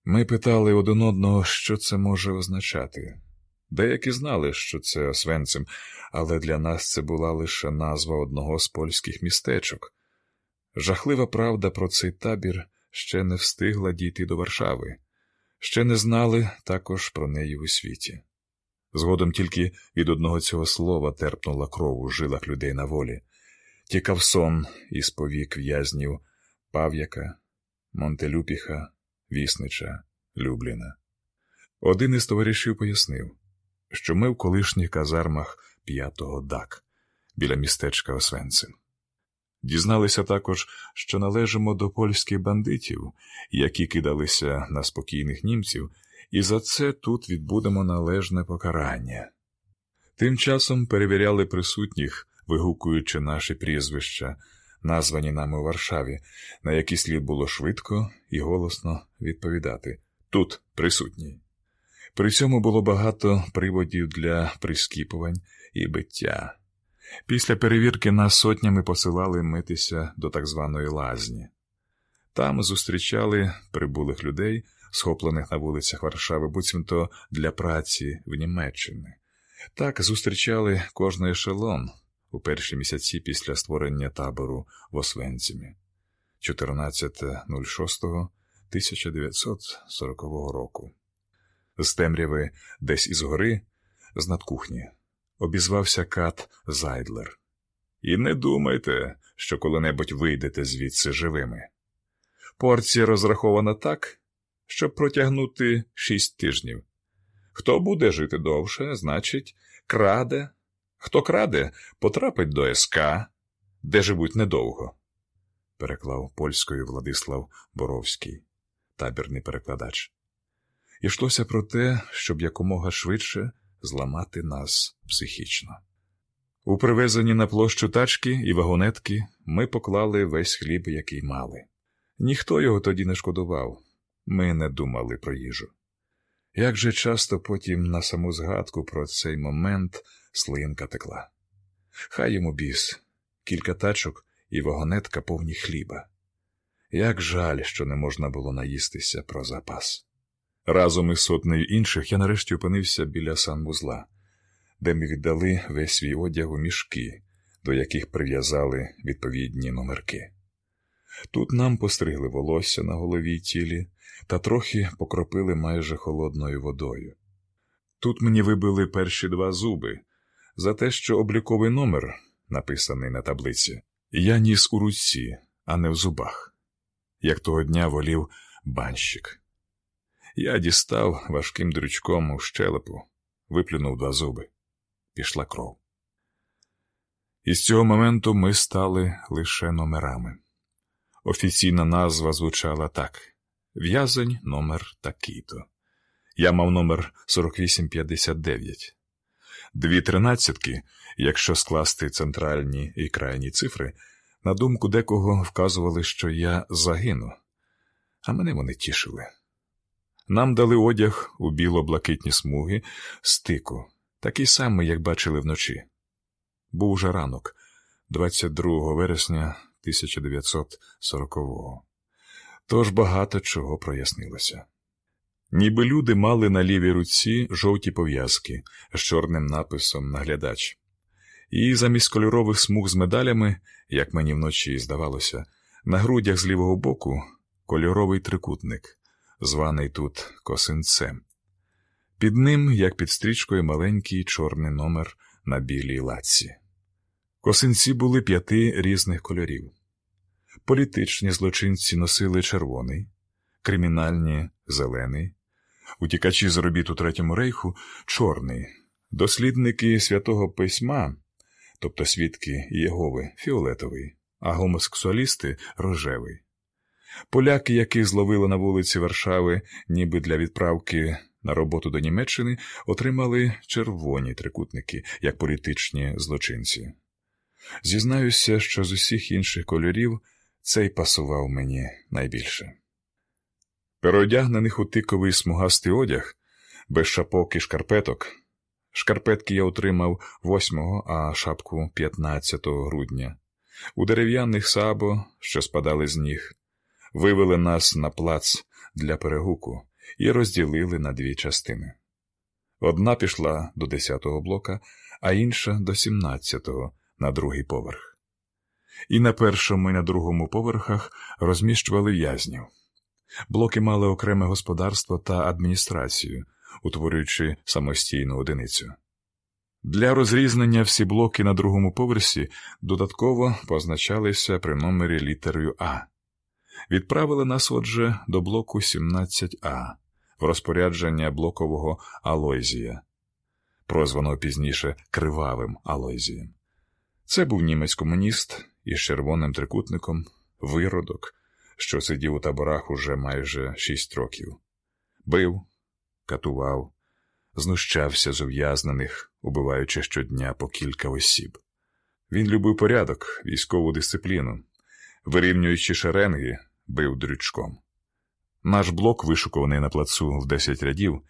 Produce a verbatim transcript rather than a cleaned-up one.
Ми питали один одного, що це може означати. Деякі знали, що це Освенцим, але для нас це була лише назва одного з польських містечок. Жахлива правда про цей табір ще не встигла дійти до Варшави. Ще не знали також про неї у світі. Згодом тільки від одного цього слова терпнула кров у жилах людей на волі. Тікав сон із повік в'язнів Пав'яка, Монтелюпіха, Віснича, Любліна. Один із товаришів пояснив, що ми в колишніх казармах п'ятого ДАК, біля містечка Освенцим. Дізналися також, що належимо до польських бандитів, які кидалися на спокійних німців, і за це тут відбудемо належне покарання. Тим часом перевіряли присутніх, вигукуючи наші прізвища, названі нами у Варшаві, на які слід було швидко і голосно відповідати «Тут присутній». При цьому було багато приводів для прискіпувань і биття. Після перевірки нас сотнями посилали митися до так званої лазні. Там зустрічали прибулих людей, схоплених на вулицях Варшави, буцімто для праці в Німеччині. Так зустрічали кожний ешелон у перші місяці після створення табору в Освенцимі чотирнадцяте шостого тисяча дев'ятсот сорокового року. З темряви десь із гори, з надкухні, обізвався кат Зайдлер. І не думайте, що коли-небудь вийдете звідси живими. Порція розрахована так, щоб протягнути шість тижнів. Хто буде жити довше, значить, краде. Хто краде, потрапить до ес ка, де живуть недовго. Переклав польською Владислав Боровський, табірний перекладач. Ішлося про те, щоб якомога швидше зламати нас психічно. У привезені на площу тачки і вагонетки ми поклали весь хліб, який мали. Ніхто його тоді не шкодував. Ми не думали про їжу. Як же часто потім на саму згадку про цей момент слинка текла. Хай йому біс, кілька тачок і вагонетка повні хліба. Як жаль, що не можна було наїстися про запас. Разом із сотнею інших я нарешті опинився біля санвузла, де ми віддали весь свій одяг у мішки, до яких прив'язали відповідні номерки. Тут нам постригли волосся на голові й тілі та трохи покропили майже холодною водою. Тут мені вибили перші два зуби за те, що обліковий номер, написаний на таблиці, я ніс у руці, а не в зубах, як того дня волів банщик. Я дістав важким дрючком у щелепу, виплюнув два зуби. Пішла кров. І з цього моменту ми стали лише номерами. Офіційна назва звучала так. В'язень номер такий-то. Я мав номер сорок вісім п'ятдесят дев'ять. Дві тринадцятки, якщо скласти центральні і крайні цифри, на думку декого вказували, що я загину. А мене вони тішили. Нам дали одяг у біло-блакитні смуги стику, такий самий, як бачили вночі. Був уже ранок, двадцять другого вересня тисяча дев'ятсот сорокового. Тож багато чого прояснилося. Ніби люди мали на лівій руці жовті пов'язки з чорним написом «Наглядач». І замість кольорових смуг з медалями, як мені вночі здавалося, на грудях з лівого боку кольоровий трикутник, званий тут косинцем. Під ним, як під стрічкою, маленький чорний номер на білій латці. Косинці були п'яти різних кольорів. Політичні злочинці носили червоний, кримінальні – зелений, утікачі з робіт у Третьому рейху – чорний, дослідники Святого Письма, тобто свідки Єгови – фіолетовий, а гомосексуалісти – рожевий. Поляки, яких зловили на вулиці Варшави, ніби для відправки на роботу до Німеччини, отримали червоні трикутники, як політичні злочинці. Зізнаюся, що з усіх інших кольорів цей пасував мені найбільше. Переодягнених у тиковий смугастий одяг, без шапок і шкарпеток. Шкарпетки я отримав восьмого, а шапку п'ятнадцятого грудня. У дерев'яних сабо, що спадали з ніг, вивели нас на плац для перегуку і розділили на дві частини. Одна пішла до десятого блока, а інша до сімнадцятого, на другий поверх. І на першому і на другому поверхах розміщували в'язнів. Блоки мали окреме господарство та адміністрацію, утворюючи самостійну одиницю. Для розрізнення всі блоки на другому поверсі додатково позначалися при номері літерою А. Відправили нас, отже, до блоку сімнадцять А, в розпорядження блокового Алойзія, прозваного пізніше Кривавим Алойзієм. Це був німець-комуніст із червоним трикутником, виродок, що сидів у таборах уже майже шість років. Бив, катував, знущався з ув'язнених, убиваючи щодня по кілька осіб. Він любив порядок, військову дисципліну. Вирівнюючи шеренги, бив дрючком. Наш блок, вишукуваний на плацу в десять рядів,